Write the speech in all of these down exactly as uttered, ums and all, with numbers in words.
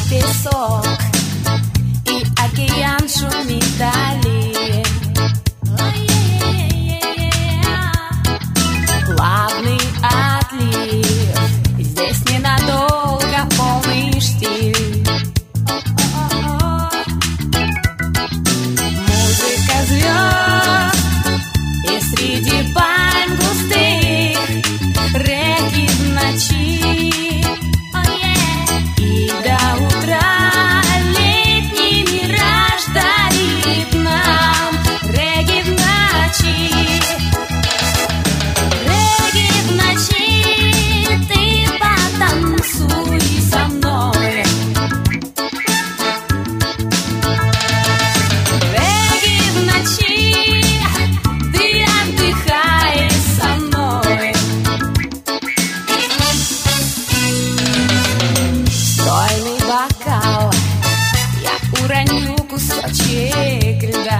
песок, и океан шумит вдали. Плавный отлив, здесь ненадолго полный штиль. Музыка звезд, и среди пальм густых реки в ночи. И до утра летний мираж дарит нам регги в ночи. Регги в ночи, ты потанцуй со мной. Регги в ночи, ты отдыхай со мной. Стройный бокал, я уроню кусочек льда.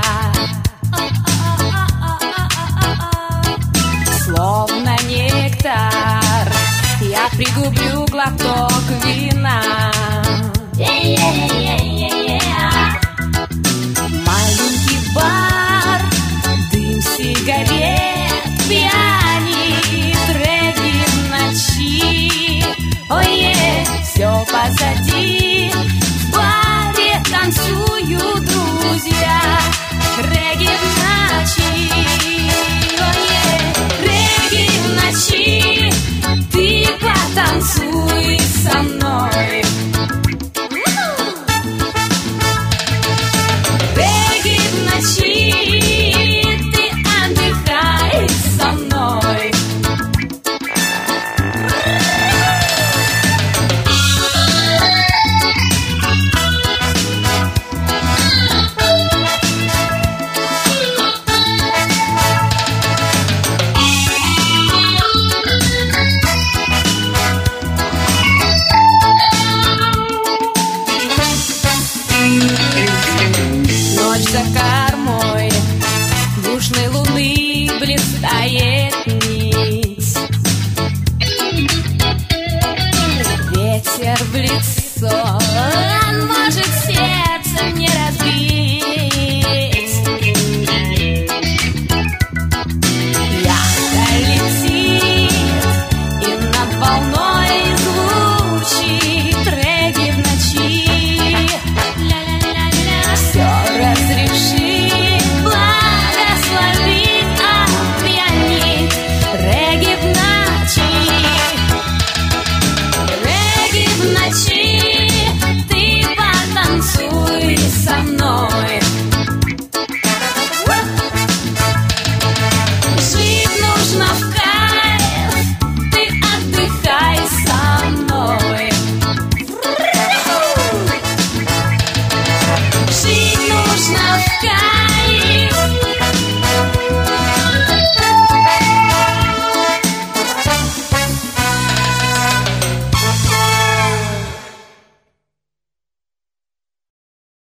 Словно нектар, я пригублю глоток вина. Маленький бар, дым сигарет пьянит регги в ночи. Ой, все позади, в баре танцуют друзья. Регги в ночи, ой, регги в ночи, ты потанцуй со мной. Регги в ночи, ты отдыхай со мной. Ночь за кормой южной луны блистает нить. Ветер в лицо